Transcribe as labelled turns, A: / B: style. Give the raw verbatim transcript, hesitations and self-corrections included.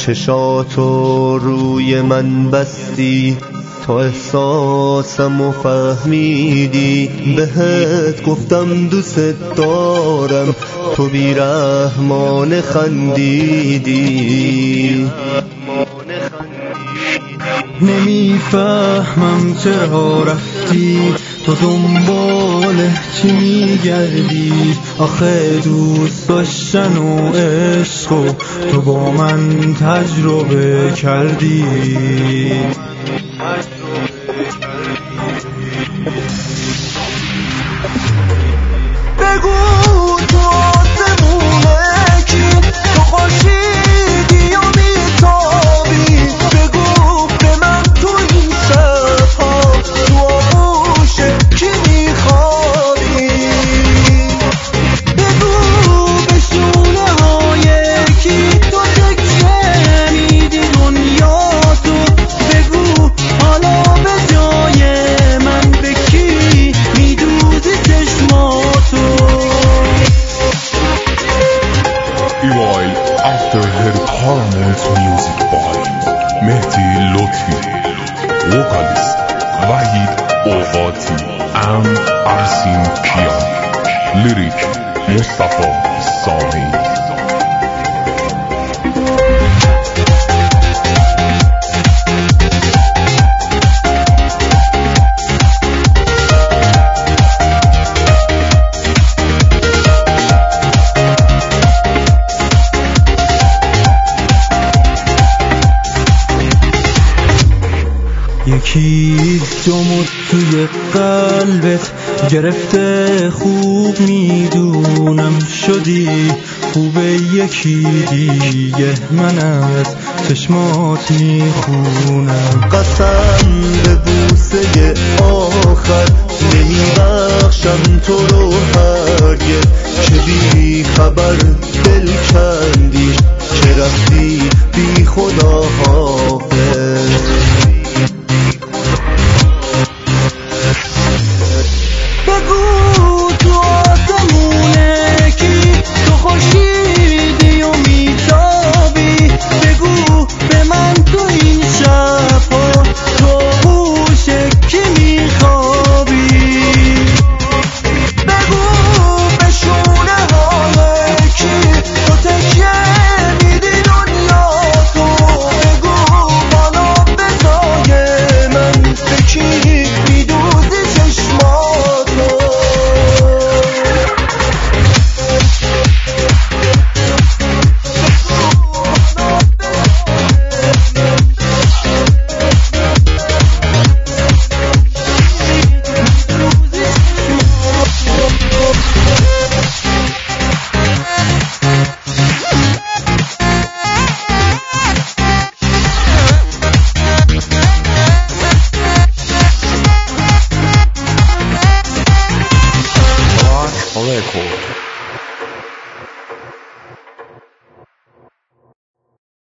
A: چشاتو روی من بستی تا احساسمو فهمیدی. بهت گفتم دوست دارم تو بیرحمانه خندیدی.
B: نمیفهمم چرا رفتی تو دنبال چی میگردی. آخه دوست داشتن و عشق و تو با من تجربه کردی.
C: بگو تو آسمونه کی تو خورشیدی و میتابی. بگو به من تو این شبها تو آغوش کی میخوابی. بگو به شونه های کی تو تکیه میدی دنیا تو. بگو حالا به جای من به کی میدوزی چشماتو.
D: While after her permanent music by Mehdi Lotfi, vocalist Vahid Oghati and Arsin Pian, lyric Mustafa Sami.
B: یکی جمود توی قلبت گرفته خوب میدونم شدی خوب. یکی دیگه من از چشمات میخونم.
A: قسم به بوسه آخر نمیبخشم تو رو هرگز که بی خبر دل کندی که رفتی بی خدا حافظ.
C: بگو تو آسمونه کی تو خورشیدی و میتابی. بگو به من تو این شبها تو آغوش کی میخوابی. بگو به شونه های کی تو تکیه میدی دنیا تو. بگو بالا به جای من به کی میدوزی چشماتو.
D: Record.